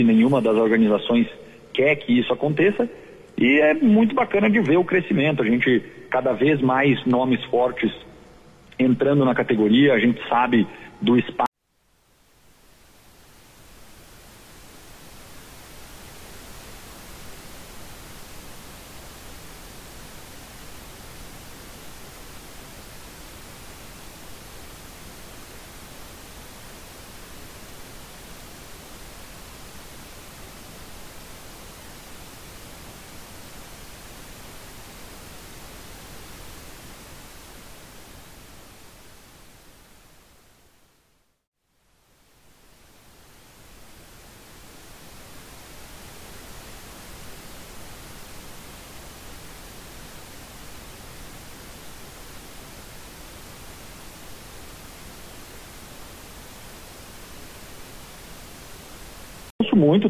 Nenhuma das organizações quer que isso aconteça, e é muito bacana de ver o crescimento. A gente, cada vez mais nomes fortes entrando na categoria, a gente sabe do espaço. Muito